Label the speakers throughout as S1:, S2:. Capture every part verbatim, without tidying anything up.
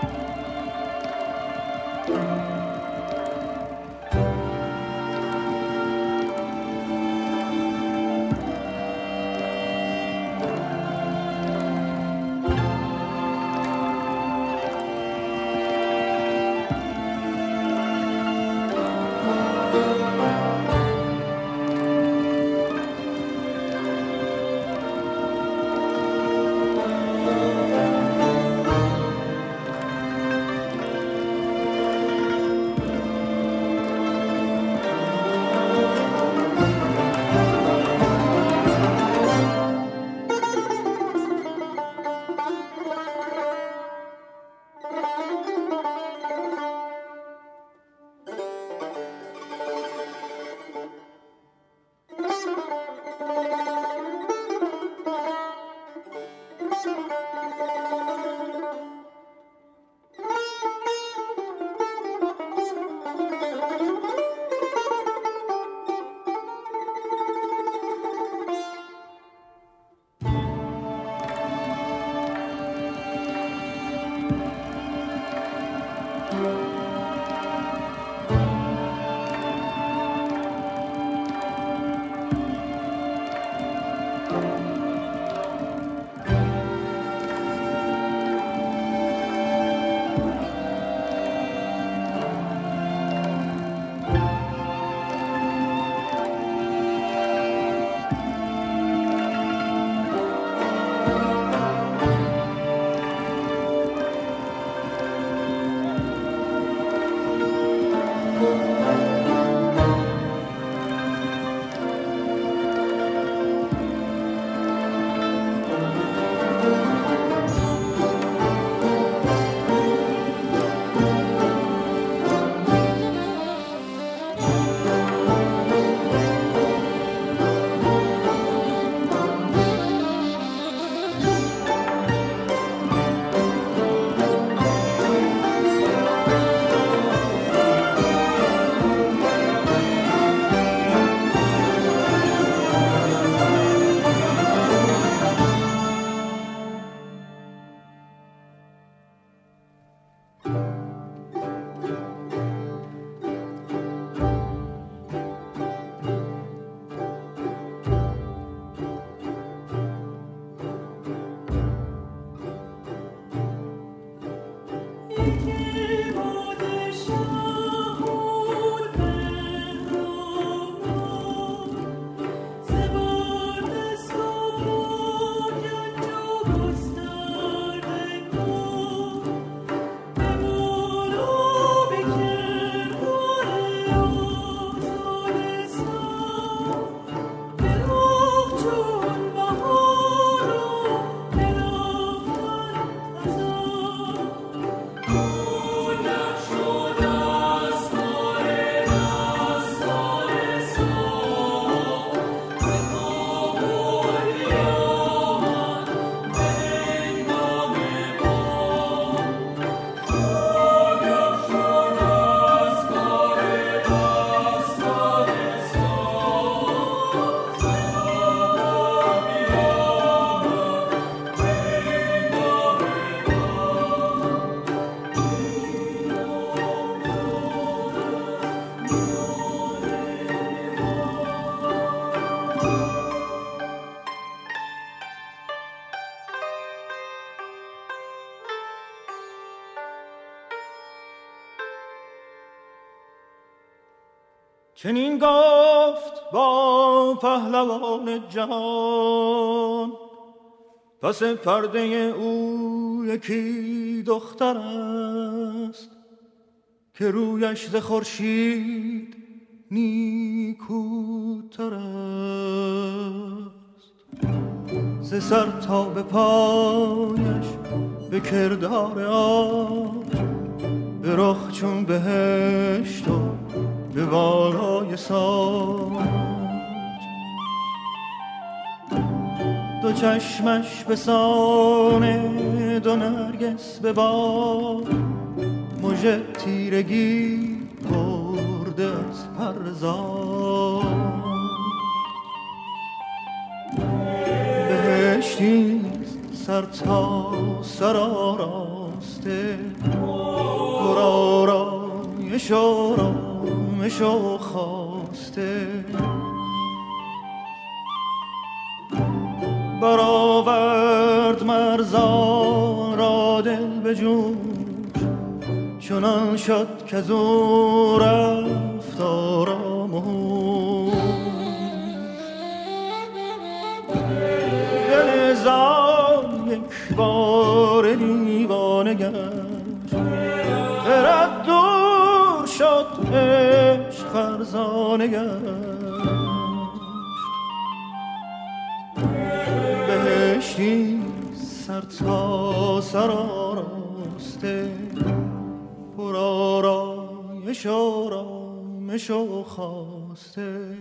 S1: چنین گفت با پهلوان جهان، پس پرده او یکی دختر است که رویش ز خورشید نیکوتر است. ز سر تا به پایش به کردار آب، به رخ چون بهشت و به بالای ساج، دو چشمش به سان دو نرگس به باد، مژه تیرگی برده از پرزاد. بهشتی سر تا سر آراست خواسته پر آرایش آرامش و خواسته برآورد مرزان را دل به جوش چنان شد که زو رفت آرام و هوش دل زان یک بار دیوانه گشت خرد دور شد عشق فرزانه گشت بهشتی سر تا سر آراسته پر آرایش آرامش و خواسته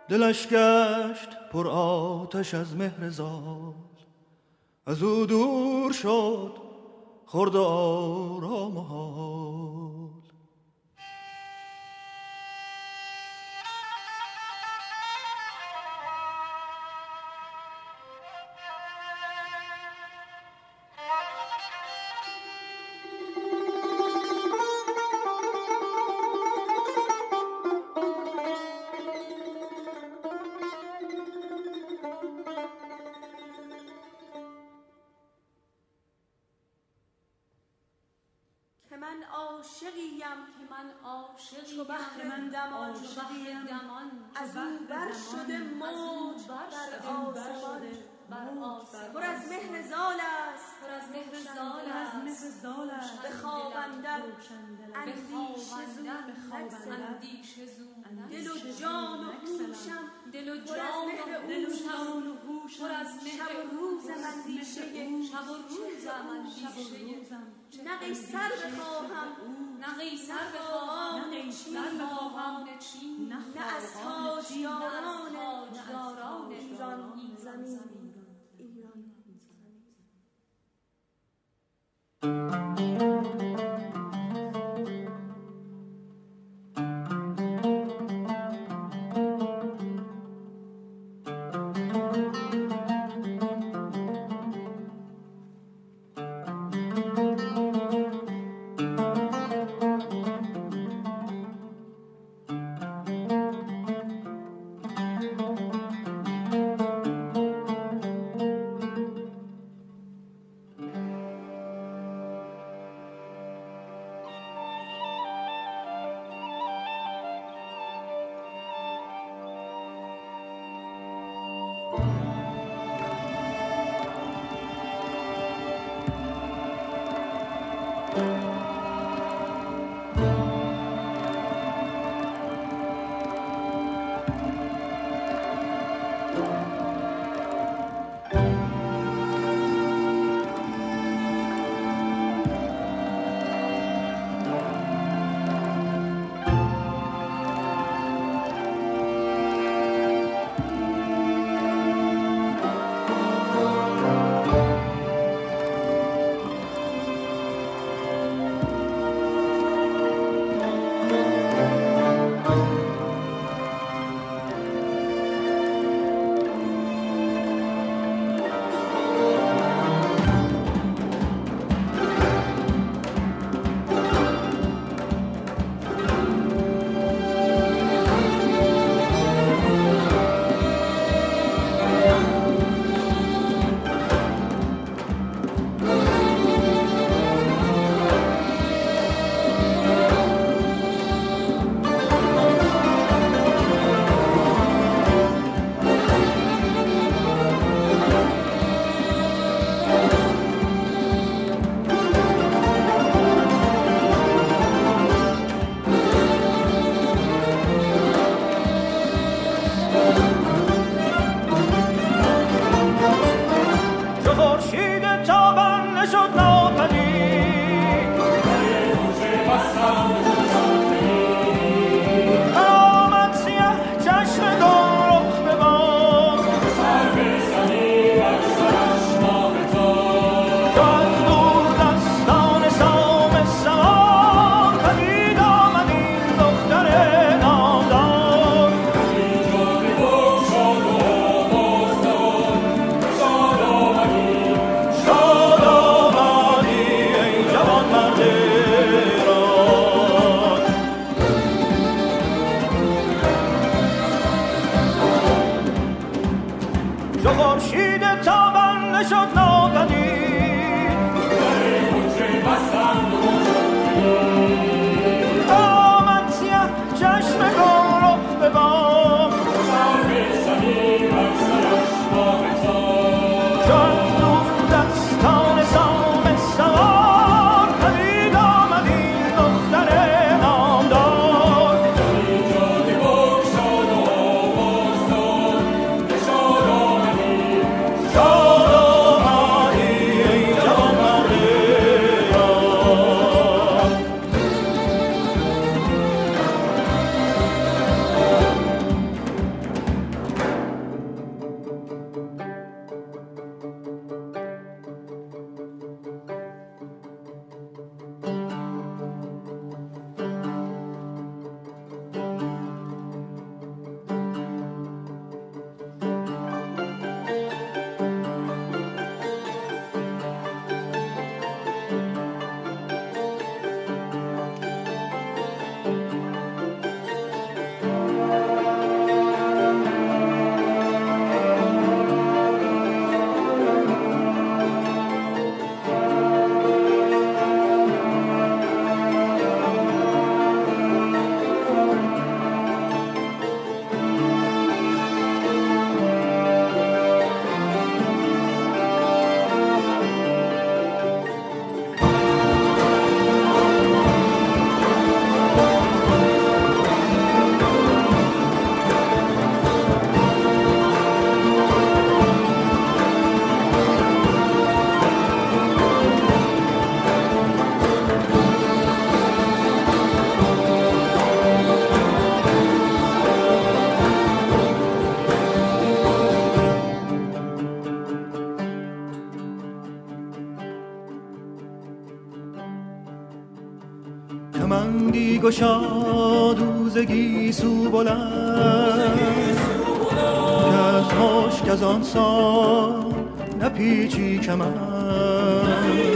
S1: دلش گشت پر آتش از مهر زال، از او دور شد خرد و آرام و حال.
S2: من عاشقیم
S3: که من عاشقیم
S2: چو بحر دمان از او بر شده موج بر آسمان پر از مهر زال است
S3: پر از مهر زال است
S2: به خواب اندر اندیشه زو دل و جان و هوشم
S3: دل و جان و هوشم پر از
S2: شب و روزم اندیشه
S3: شب و روزم اندیشه
S2: نه قیصر بخواهم
S3: نه قیصر بخواهم نه چین
S2: نه از تاجیاران
S3: ایران
S2: زمین
S1: شاد آمدی گشاد روزگی سو بلند که از خشک از آن سان نپیچی کمند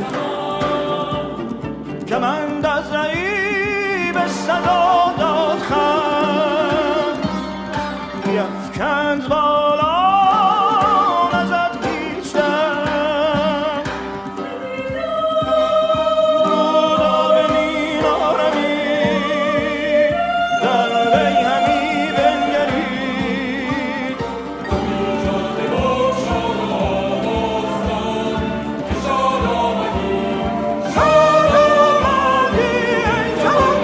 S1: کمند از رعیب صدا داد خم بیفکند بالا نزد هیچ دم بودا به مینارمی در وی همی بنگرید جاده با شاد آماستان که شاد آمدی شاد آمدی ای جوان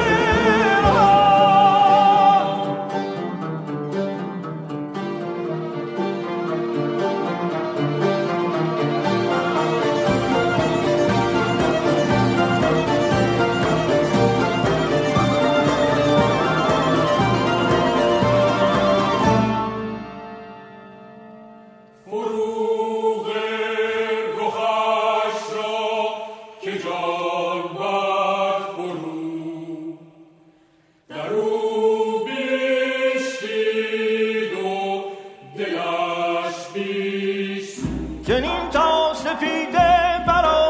S4: فروغ رخش را که جان بر فرو در او بیشتید و دلش بیست
S1: چنین تا سپیده برای